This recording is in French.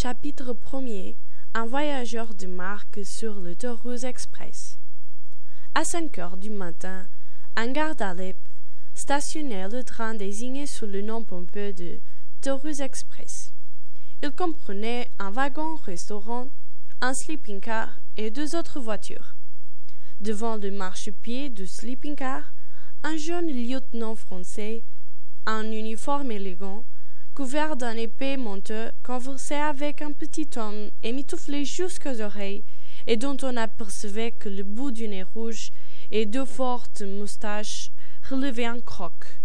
Chapitre 1er. Un voyageur de marque sur le Taurus Express. À 5 heures du matin, un garde à l'Ep stationnait le train désigné sous le nom pompeux de Taurus Express. Il comprenait un wagon-restaurant, un sleeping-car et 2 autres voitures. Devant le marchepied du sleeping-car, un jeune lieutenant français, en uniforme élégant, couvert d'un épais manteau, conversait avec un petit homme émitouflé jusqu'aux oreilles et dont on apercevait que le bout du nez rouge et 2 fortes moustaches relevaient un croc.